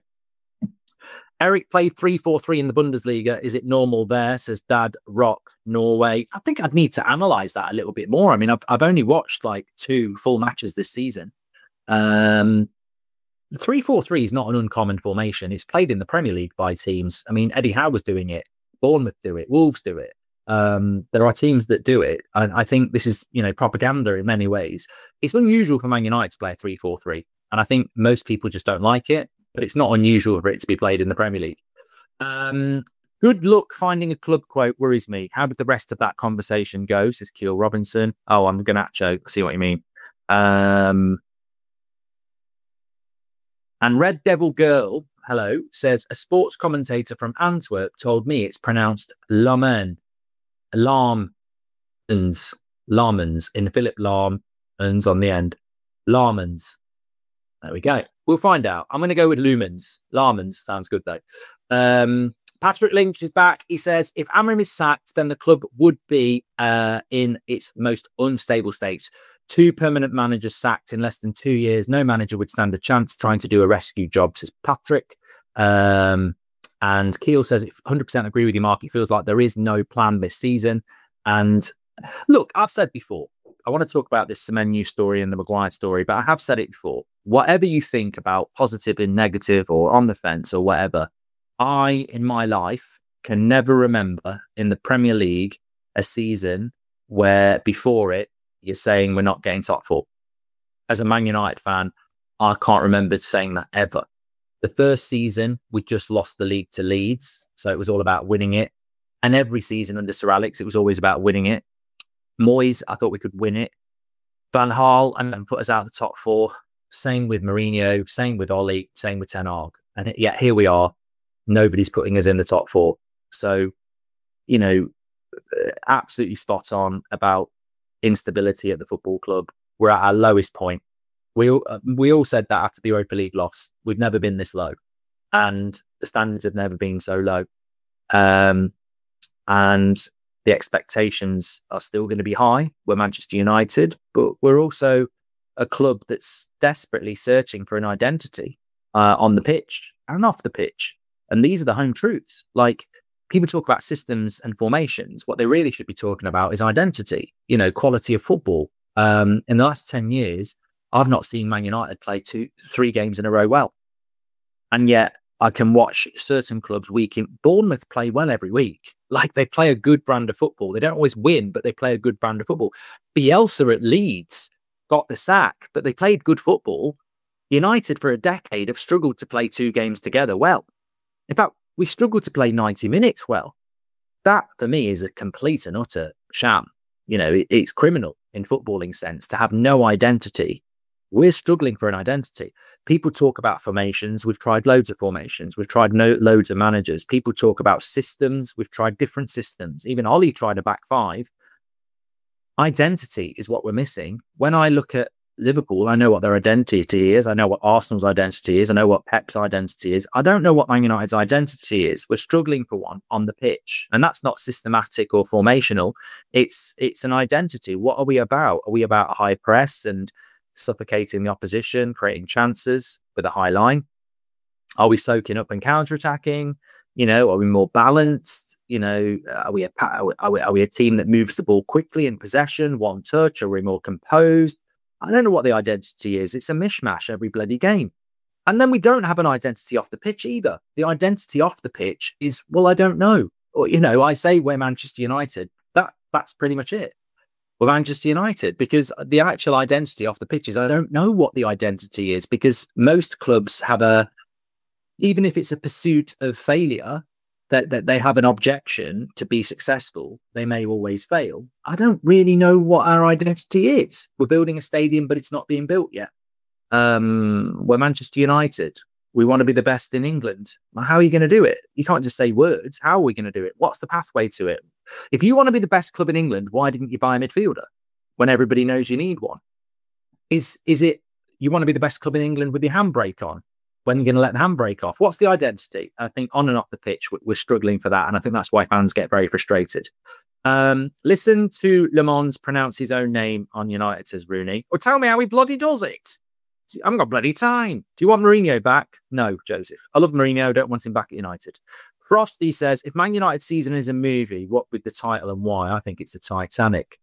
Eric played three four three in the Bundesliga. Is it normal there? Says Dad Rock, Norway. I think I'd need to analyze that a little bit more. I mean, I've, I've only watched like two full matches this season. Um, three four three is not an uncommon formation. It's played in the Premier League by teams. I mean, Eddie Howe was doing it. Bournemouth do it. Wolves do it. Um, there are teams that do it. And I think this is, you know, propaganda in many ways. It's unusual for Man United to play a three four three. And I think most people just don't like it. But it's not unusual for it to be played in the Premier League. Um, good luck finding a club quote worries me. How did the rest of that conversation go? Says Keel Robinson. Oh, I'm Ganacho. I see what you mean. Um, and Red Devil Girl, hello, says a sports commentator from Antwerp told me it's pronounced Lamen. Larmans. Larmans in Philip Lahm and on the end. Larmans. There we go. We'll find out. I'm going to go with Lumens. Larmans sounds good, though. Um, Patrick Lynch is back. He says, if Amorim is sacked, then the club would be uh, in its most unstable state. Two permanent managers sacked in less than two years. No manager would stand a chance trying to do a rescue job, says Patrick. Um, and Keel says, one hundred percent agree with you, Mark. It feels like there is no plan this season. And look, I've said before, I want to talk about this Semenyo story and the Maguire story, but I have said it before. Whatever you think about positive and negative or on the fence or whatever, I, in my life, can never remember in the Premier League a season where before it, you're saying we're not getting top four. As a Man United fan, I can't remember saying that ever. The first season, we just lost the league to Leeds, so it was all about winning it. And every season under Sir Alex, it was always about winning it. Moyes, I thought we could win it. Van Gaal and then put us out the top four. Same with Mourinho, same with Ollie, same with Ten Hag. And it, yet here we are. Nobody's putting us in the top four. So, you know, absolutely spot on about instability at the football club. We're at our lowest point. We all, uh, we all said that after the Europa League loss. We've never been this low. and the standards have never been so low. Um, and the expectations are still going to be high. We're Manchester United, but we're also a club that's desperately searching for an identity uh, on the pitch and off the pitch. And these are the home truths. Like, people talk about systems and formations. What they really should be talking about is identity, you know, quality of football. Um, in the last ten years, I've not seen Man United play two, three games in a row well. And yet I can watch certain clubs week in. Bournemouth play well every week. Like, they play a good brand of football. They don't always win, but they play a good brand of football. Bielsa at Leeds got the sack, but they played good football. United for a decade have struggled to play two games together well. In fact, we struggled to play ninety minutes well. That, for me, is a complete and utter sham. You know, it, it's criminal in footballing sense to have no identity. We're struggling for an identity. People talk about formations. We've tried loads of formations. We've tried no, loads of managers. People talk about systems. We've tried different systems. Even Ollie tried a back five. Identity is what we're missing. When I look at Liverpool, I know what their identity is. I know what Arsenal's identity is. I know what Pep's identity is. I don't know what Man United's identity is. We're struggling for one on the pitch. And that's not systematic or formational. It's it's an identity. What are we about? Are we about high press and suffocating the opposition, creating chances with a high line? Are we soaking up and counter-attacking? You know, are we more balanced? You know, are we a are we, are we a team that moves the ball quickly in possession, one touch? Are we more composed? I don't know what the identity is. It's a mishmash every bloody game. And then we don't have an identity off the pitch either. The identity off the pitch is, well, I don't know. Or, you know, I say we're Manchester United. That that's pretty much it. We're Manchester United, because the actual identity off the pitch is, I don't know what the identity is, because most clubs have a, even if it's a pursuit of failure, that, that they have an objection to be successful, they may always fail. I don't really know what our identity is. We're building a stadium, but it's not being built yet. Um, we're Manchester United. We want to be the best in England. Well, how are you going to do it? You can't just say words. How are we going to do it? What's the pathway to it? If you want to be the best club in England, why didn't you buy a midfielder when everybody knows you need one? Is is it you want to be the best club in England with your handbrake on? When are you going to let the handbrake off? What's the identity? I think on and off the pitch, we're struggling for that. And I think that's why fans get very frustrated. Um, listen to Le Mans pronounce his own name on United, says Rooney. Or tell me how he bloody does it. I haven't got bloody time. Do you want Mourinho back? No, Joseph. I love Mourinho. I don't want him back at United. Frosty says, if Man United season is a movie, what would the title and why? I think it's the Titanic.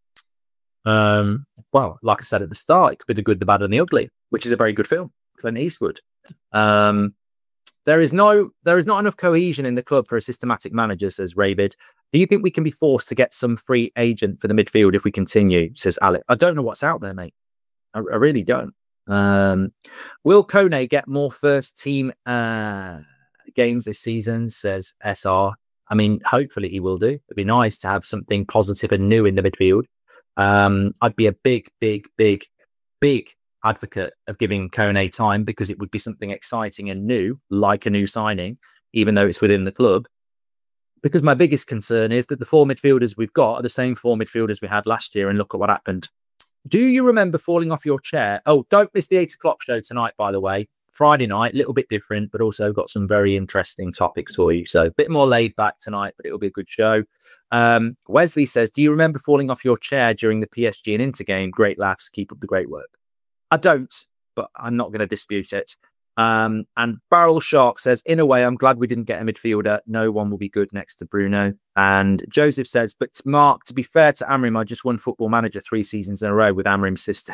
Um, well, like I said at the start, it could be The Good, the Bad and the Ugly, which is a very good film. Clint Eastwood. Um, there is no, there is not enough cohesion in the club for a systematic manager, says Rabid. Do you think we can be forced to get some free agent for the midfield if we continue, says Alec? I don't know what's out there, mate. I, I really don't. Um, will Kone get more first team uh, games this season, says S R. I mean, hopefully he will do. It'd be nice to have something positive and new in the midfield. Um, I'd be a big, big, big, big advocate of giving Kone time, because it would be something exciting and new, like a new signing, even though it's within the club. Because my biggest concern is that the four midfielders we've got are the same four midfielders we had last year, and look at what happened. Do you remember falling off your chair? Oh, don't miss the eight o'clock show tonight, by the way. Friday night, a little bit different, but also got some very interesting topics for you. So a bit more laid back tonight, but it'll be a good show. Um, Wesley says, do you remember falling off your chair during the P S G and Inter game? Great laughs. Keep up the great work. I don't, but I'm not going to dispute it. Um, and Barrel Shark says, in a way, I'm glad we didn't get a midfielder. No one will be good next to Bruno. And Joseph says, but Mark, to be fair to Amrim, I just won Football Manager three seasons in a row with Amrim's system.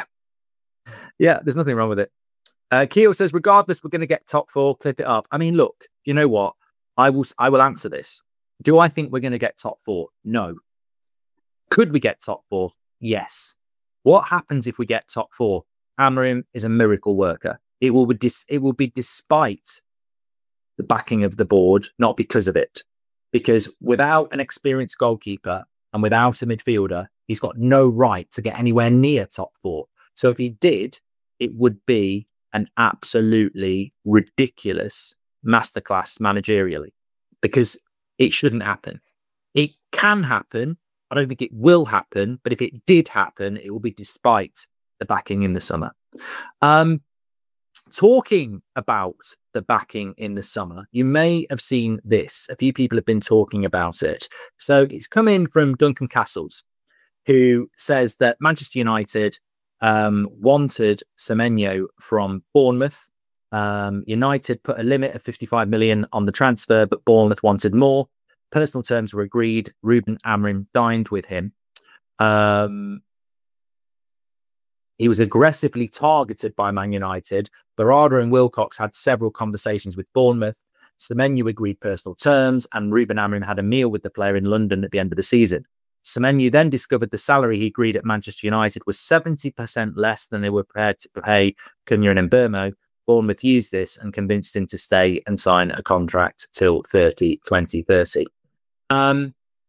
Yeah, there's nothing wrong with it. Uh, Keel says, regardless, we're going to get top four. Clip it up. I mean, look, you know what? I will, I will answer this. Do I think we're going to get top four? No. Could we get top four? Yes. What happens if we get top four? Amrim is a miracle worker. It will be dis- it will be despite the backing of the board, not because of it. Because without an experienced goalkeeper and without a midfielder, he's got no right to get anywhere near top four. So if he did, it would be an absolutely ridiculous masterclass managerially, because it shouldn't happen. It can happen. I don't think it will happen, but if it did happen, it will be despite the backing in the summer. Um, talking about the backing in the summer, you may have seen this. A few people have been talking about it. So it's come in from Duncan Castles, who says that Manchester United um, wanted Semenyo from Bournemouth. Um, United put a limit of fifty-five million on the transfer, but Bournemouth wanted more. Personal terms were agreed. Ruben Amorim dined with him. Um, he was aggressively targeted by Man United. Berardi and Wilcox had several conversations with Bournemouth. Semenyo agreed personal terms, and Ruben Amorim had a meal with the player in London at the end of the season. Semenyo then discovered the salary he agreed at Manchester United was seventy percent less than they were prepared to pay Cunha and Mbeumo. Bournemouth used this and convinced him to stay and sign a contract till thirty twenty thirty. Um,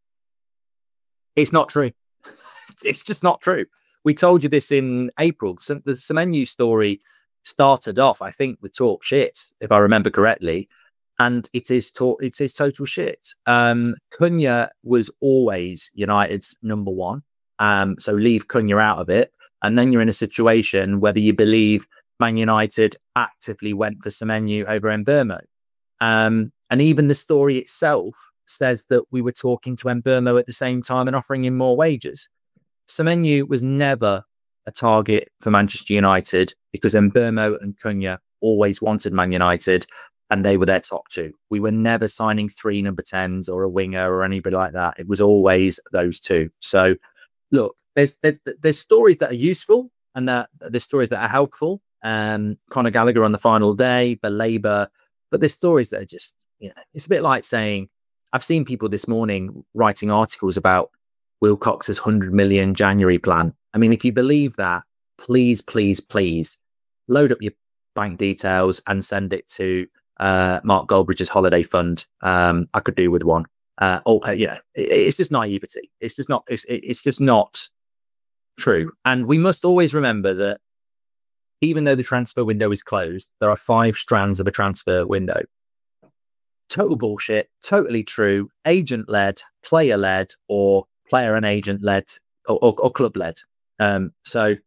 it's not true. It's just not true. We told you this in April. The Semenyo story started off, I think, with talk shit, if I remember correctly. And it is to- it is total shit. Um, Cunha was always United's number one. Um, so leave Cunha out of it. And then you're in a situation, whether you believe Man United actively went for Semenyo over Mbeumo. Um, and even the story itself says that we were talking to Mbeumo at the same time and offering him more wages. Semenyo was never a target for Manchester United because Mbeumo and Cunha always wanted Man United and they were their top two. We were never signing three number tens or a winger or anybody like that. It was always those two. So look, there's there, there's stories that are useful and that there's stories that are helpful. Um, Conor Gallagher on the final day, Belabor, but there's stories that are just, you know, it's a bit like saying, I've seen people this morning writing articles about Wilcox's one hundred million January plan. I mean, if you believe that, please, please, please load up your bank details and send it to uh, Mark Goldbridge's holiday fund. Um, I could do with one. Uh, oh, uh, yeah, it, it's just naivety. It's just not. It's, it, it's just not true. And we must always remember that even though the transfer window is closed, there are five strands of a transfer window. Total bullshit. Totally true. Agent-led, player-led, or player and agent-led, or, or, or club-led. Um, so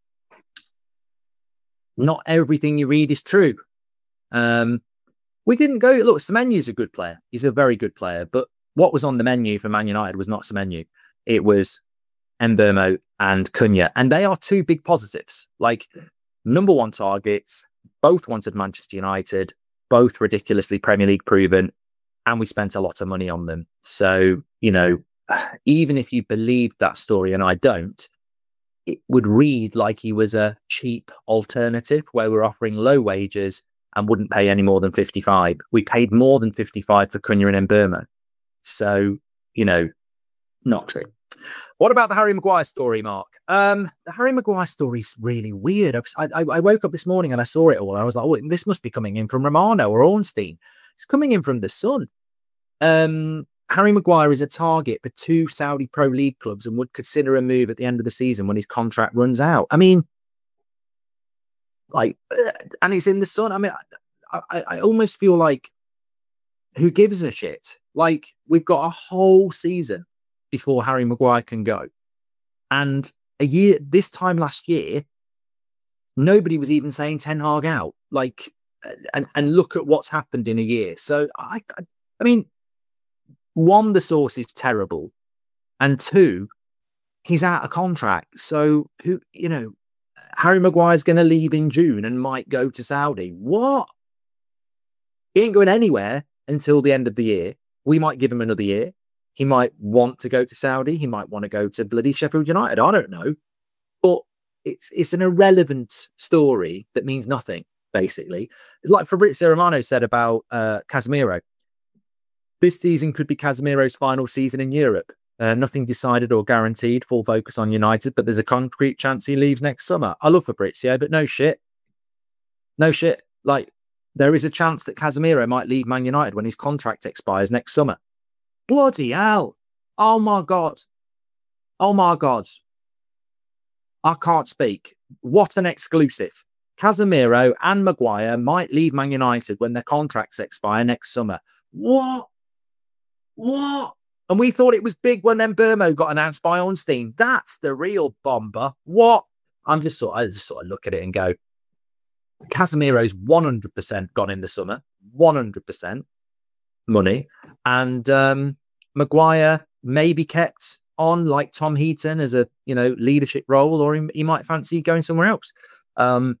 not everything you read is true. Um, we didn't go, look, Semenyo's a good player. He's a very good player. But what was on the menu for Man United was not Semenyo. It was Mbeumo and Cunha. And they are two big positives. Like, number one targets, both wanted Manchester United, both ridiculously Premier League proven, and we spent a lot of money on them. So, you know, even if you believed that story, and I don't, it would read like he was a cheap alternative where we're offering low wages and wouldn't pay any more than fifty-five. We paid more than fifty-five for Cunha and Mbeumo. So, you know, not true. What about the Harry Maguire story, Mark? Um, the Harry Maguire story is really weird. I, I, I woke up this morning and I saw it all. And I was like, oh, this must be coming in from Romano or Ornstein. It's coming in from The Sun. Um, Harry Maguire is a target for two Saudi Pro League clubs and would consider a move at the end of the season when his contract runs out. I mean, like, and it's in The Sun. I mean, I, I, I almost feel like, who gives a shit? Like, we've got a whole season before Harry Maguire can go. And a year, this time last year, nobody was even saying Ten Hag out. Like, and, and look at what's happened in a year. So, I, I, I mean, one, the source is terrible. And two, he's out of contract. So, who, you know, Harry Maguire's going to leave in June and might go to Saudi. What? He ain't going anywhere until the end of the year. We might give him another year. He might want to go to Saudi. He might want to go to bloody Sheffield United. I don't know. But it's it's an irrelevant story that means nothing, basically. It's like Fabrizio Romano said about uh, Casemiro. This season could be Casemiro's final season in Europe. Uh, nothing decided or guaranteed. Full focus on United, but there's a concrete chance he leaves next summer. I love Fabrizio, but no shit. No shit. Like, there is a chance that Casemiro might leave Man United when his contract expires next summer. Bloody hell. Oh my God. Oh my God. I can't speak. What an exclusive. Casemiro and Maguire might leave Man United when their contracts expire next summer. What? What? And we thought it was big when Mbeumo got announced by Ornstein. That's the real bomber. What? I'm just sort of, I just sort of look at it and go, Casemiro's one hundred percent gone in the summer, one hundred percent money. And um, Maguire may be kept on like Tom Heaton as a, you know, leadership role, or he, he might fancy going somewhere else. Um,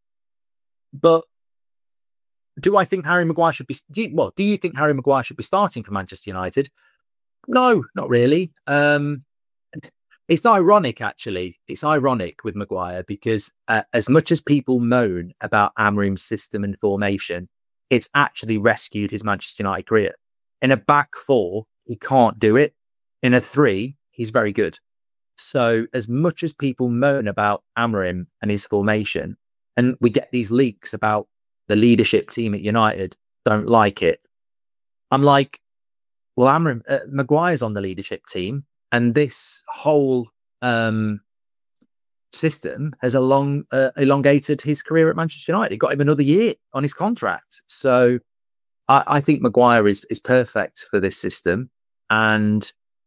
but do I think Harry Maguire should be, do you, well, do you think Harry Maguire should be starting for Manchester United? No, not really. Um, it's ironic, actually. It's ironic with Maguire because uh, as much as people moan about Amorim's system and formation, it's actually rescued his Manchester United career. In a back four, he can't do it. In a three, he's very good. So as much as people moan about Amorim and his formation, and we get these leaks about the leadership team at United don't like it, I'm like, well, Amorim, uh, Maguire's on the leadership team, and this whole um, system has elong, uh, elongated his career at Manchester United. It got him another year on his contract. So I, I think Maguire is is perfect for this system. And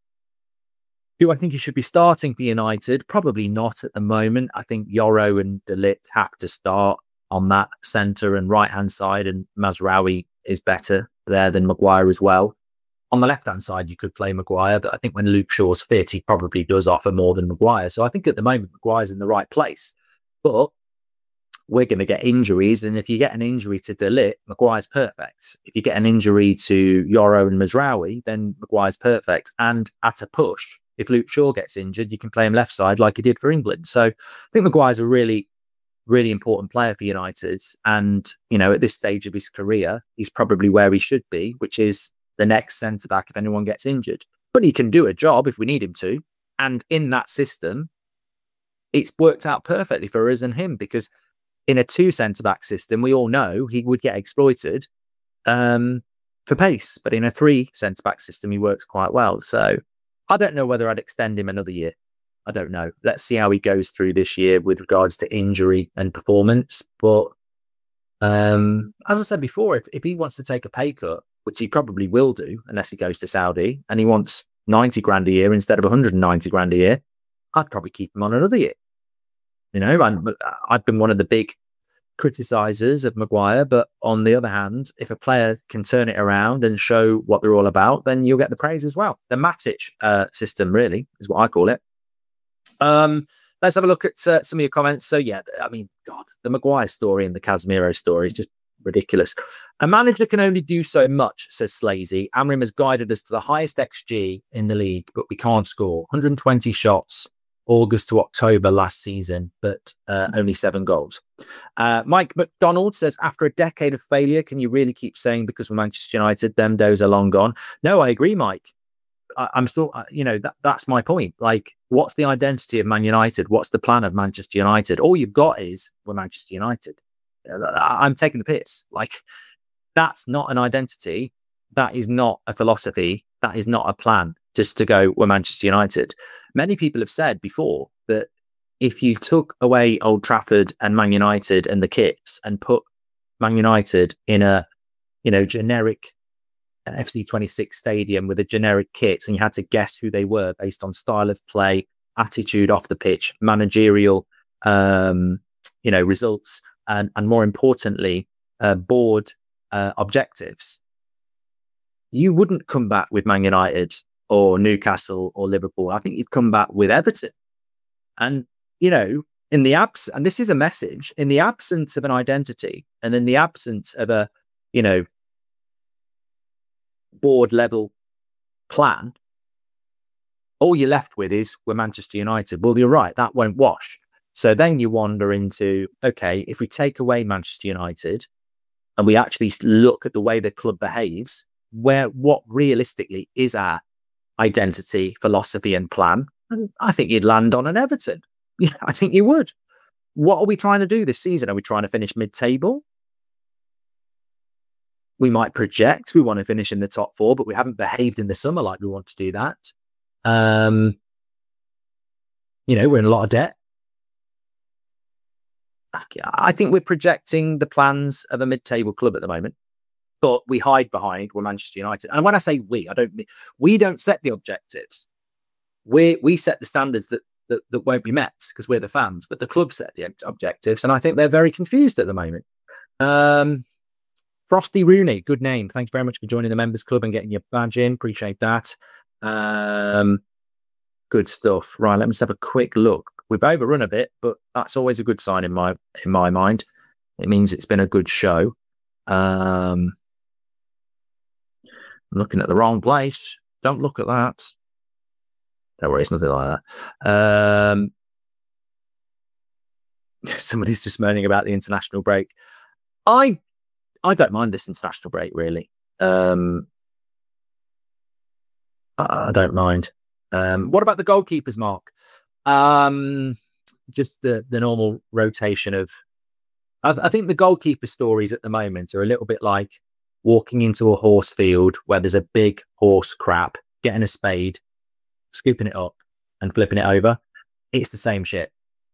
do I think he should be starting for United? Probably not at the moment. I think Yoro and De Ligt have to start on that centre and right-hand side, and Mazraoui is better there than Maguire as well. On the left-hand side, you could play Maguire, but I think when Luke Shaw's fit, he probably does offer more than Maguire. So I think at the moment, Maguire's in the right place. But we're going to get injuries, and if you get an injury to De Ligt, Maguire's perfect. If you get an injury to Yoro and Mazraoui, then Maguire's perfect. And at a push, if Luke Shaw gets injured, you can play him left side like he did for England. So I think Maguire's a really, really important player for United. And, you know, at this stage of his career, he's probably where he should be, which is the next centre-back if anyone gets injured. But he can do a job if we need him to. And in that system, it's worked out perfectly for us and him, because in a two centre-back system, we all know he would get exploited um, for pace. But in a three centre-back system, he works quite well. So I don't know whether I'd extend him another year. I don't know. Let's see how he goes through this year with regards to injury and performance. But um, as I said before, if, if he wants to take a pay cut, which he probably will do unless he goes to Saudi, and he wants ninety grand a year instead of one hundred ninety grand a year, I'd probably keep him on another year. You know, and I've been one of the big criticisers of Maguire, but on the other hand, if a player can turn it around and show what they're all about, then you'll get the praise as well. The Matic uh, system, really, is what I call it. Um, let's have a look at uh, some of your comments. So, yeah, I mean, God, the Maguire story and the Casemiro story is just ridiculous. A manager can only do so much, says Slazy. Amorim has guided us to the highest X G in the league, but we can't score. one hundred twenty shots, August to October last season, but uh, only seven goals. Uh, Mike McDonald says, after a decade of failure, can you really keep saying because we're Manchester United, them days are long gone? No, I agree, Mike. I, I'm still, you know, that, that's my point. Like, what's the identity of Man United? What's the plan of Manchester United? All you've got is we're Manchester United. I'm taking the piss. Like, that's not an identity. That is not a philosophy. That is not a plan. Just to go, we're Manchester United. Many people have said before that if you took away Old Trafford and Man United and the kits and put Man United in a, you know, generic F C twenty-six stadium with a generic kit, and you had to guess who they were based on style of play, attitude off the pitch, managerial, um, you know, results, and, and more importantly, uh, board uh, objectives, you wouldn't come back with Man United or Newcastle or Liverpool. I think you'd come back with Everton. And, you know, in the abs, and this is a message, in the absence of an identity and in the absence of a, you know, board level plan, all you're left with is we're Manchester United. Well, you're right, that won't wash. So then you wander into, okay, if we take away Manchester United and we actually look at the way the club behaves, where what realistically is our identity, philosophy and plan, and I think you'd land on an Everton. Yeah, I think you would. What are we trying to do this season? Are we trying to finish mid-table? We might project we want to finish in the top four, but we haven't behaved in the summer like we want to do that. Um, you know, we're in a lot of debt. I think we're projecting the plans of a mid-table club at the moment, but we hide behind we're Manchester United. And when I say we, I don't mean we don't set the objectives. We we set the standards that that, that won't be met because we're the fans, but the club set the objectives. And I think they're very confused at the moment. Um, Frosty Rooney, good name. Thank you very much for joining the members club and getting your badge in. Appreciate that. Um, good stuff. Right, let me just have a quick look. We've overrun a bit, but that's always a good sign in my in my mind. It means it's been a good show. Um, I'm looking at the wrong place. Don't look at that. Don't worry, it's nothing like that. Um, somebody's just moaning about the international break. I I don't mind this international break, really. Um, I, I don't mind. Um, what about the goalkeepers, Mark? Um, just the, the normal rotation of... I, I think the goalkeeper stories at the moment are a little bit like walking into a horse field where there's a big horse crap, getting a spade, scooping it up and flipping it over. It's the same shit.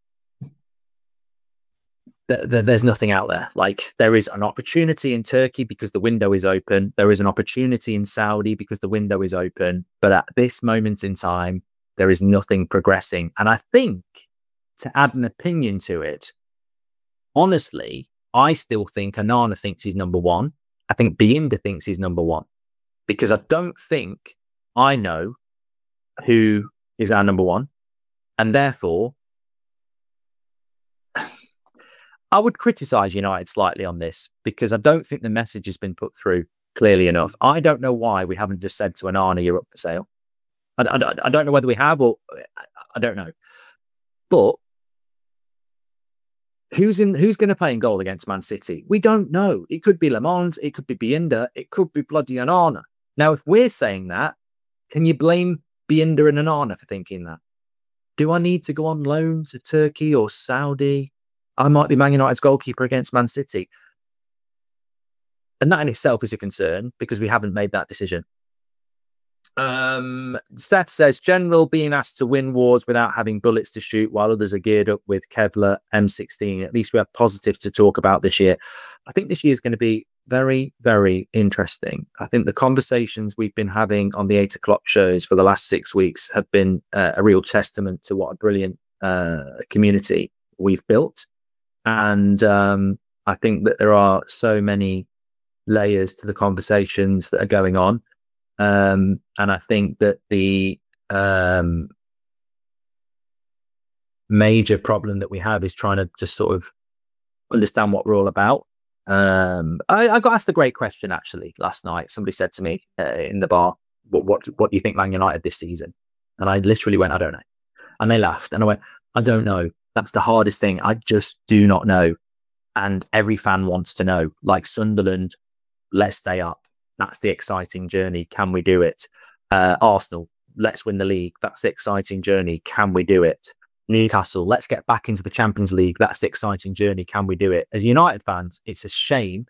There's nothing out there. Like, there is an opportunity in Turkey because the window is open. There is an opportunity in Saudi because the window is open. But at this moment in time, there is nothing progressing. And I think, to add an opinion to it, honestly, I still think Onana thinks he's number one. I think Binder thinks he's number one. Because I don't think I know who is our number one. And therefore, I would criticise United slightly on this because I don't think the message has been put through clearly enough. I don't know why we haven't just said to Onana, you're up for sale. I, I, I don't know whether we have or I don't know. But who's in? Who's going to play in goal against Man City? We don't know. It could be Le Mans. It could be Binder. It could be bloody Onana. Now, if we're saying that, can you blame Binder and Onana for thinking that? Do I need to go on loan to Turkey or Saudi? I might be Man United's goalkeeper against Man City. And that in itself is a concern because we haven't made that decision. Um, Seth says, General being asked to win wars without having bullets to shoot while others are geared up with Kevlar M sixteen. At least we have positive to talk about this year. I think this year is going to be very, very interesting. I think the conversations we've been having on the eight o'clock shows for the last six weeks have been uh, a real testament to what a brilliant uh, community we've built. And um, I think that there are so many layers to the conversations that are going on. Um, and I think that the um, major problem that we have is trying to just sort of understand what we're all about. Um, I, I got asked a great question, actually, last night. Somebody said to me uh, in the bar, what, what, what do you think Man United this season? And I literally went, I don't know. And they laughed. And I went, I don't know. That's the hardest thing. I just do not know. And every fan wants to know. Like Sunderland, let's stay up. That's the exciting journey. Can we do it? Uh, Arsenal, let's win the league. That's the exciting journey. Can we do it? Newcastle, let's get back into the Champions League. That's the exciting journey. Can we do it? As United fans, it's a shame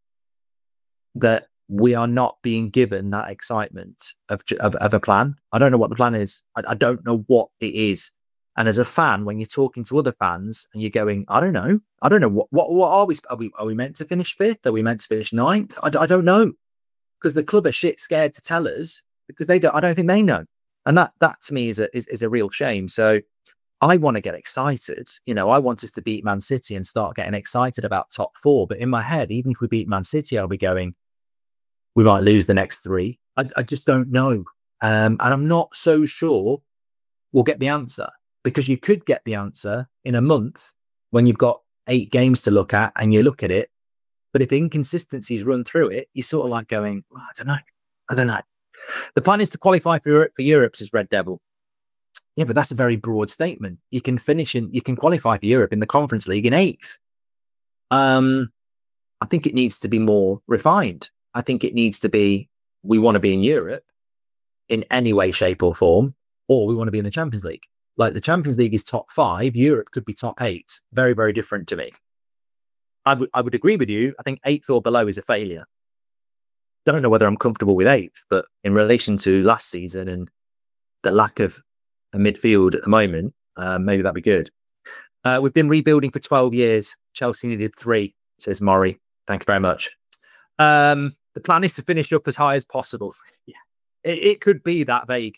that we are not being given that excitement of, of, of a plan. I don't know what the plan is. I, I don't know what it is. And as a fan, when you're talking to other fans and you're going, I don't know, I don't know, what what, what are we? Are we are we meant to finish fifth? Are we meant to finish ninth? I, I don't know, because the club are shit scared to tell us because they don't. I don't think they know, and that that to me is a is, is a real shame. So I want to get excited. You know, I want us to beat Man City and start getting excited about top four. But in my head, even if we beat Man City, I'll be going, we might lose the next three. I, I just don't know, um, and I'm not so sure we'll get the answer. Because you could get the answer in a month when you've got eight games to look at and you look at it. But if inconsistencies run through it, you're sort of like going, oh, I don't know. I don't know. The plan is to qualify for Europe, for Europe, says Red Devil. Yeah, but that's a very broad statement. You can finish in, you can qualify for Europe in the Conference League in eighth. Um, I think it needs to be more refined. I think it needs to be, we want to be in Europe in any way, shape or form, or we want to be in the Champions League. Like the Champions League is top five, Europe could be top eight. Very, very different to me. I would I would agree with you. I think eighth or below is a failure. Don't know whether I'm comfortable with eighth, but in relation to last season and the lack of a midfield at the moment, uh, maybe that'd be good. Uh, we've been rebuilding for twelve years. Chelsea needed three, says Murray. Thank you very much. Um, the plan is to finish up as high as possible. Yeah, it, it could be that vague.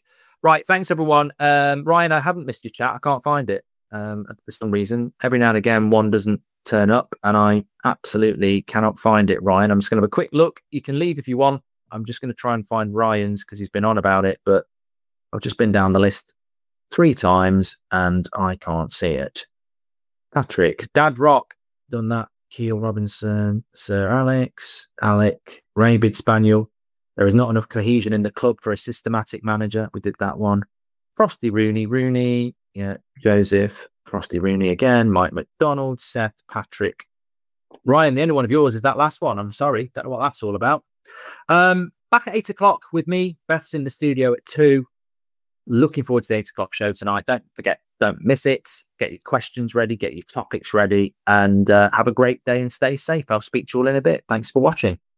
Right, thanks everyone. Um, Ryan, I haven't missed your chat. I can't find it um, for some reason. Every now and again, one doesn't turn up, and I absolutely cannot find it, Ryan. I'm just going to have a quick look. You can leave if you want. I'm just going to try and find Ryan's because he's been on about it, but I've just been down the list three times and I can't see it. Patrick, Dad Rock, done that. Keel Robinson, Sir Alex, Alec, Rabid Spaniel. There is not enough cohesion in the club for a systematic manager. We did that one. Frosty Rooney, Rooney, yeah, Joseph, Frosty Rooney again, Mike McDonald, Seth, Patrick. Ryan, the only one of yours is that last one. I'm sorry. Don't know what that's all about. Um, back at eight o'clock with me. Beth's in the studio at two. Looking forward to the eight o'clock show tonight. Don't forget, don't miss it. Get your questions ready, get your topics ready, and uh, have a great day and stay safe. I'll speak to you all in a bit. Thanks for watching.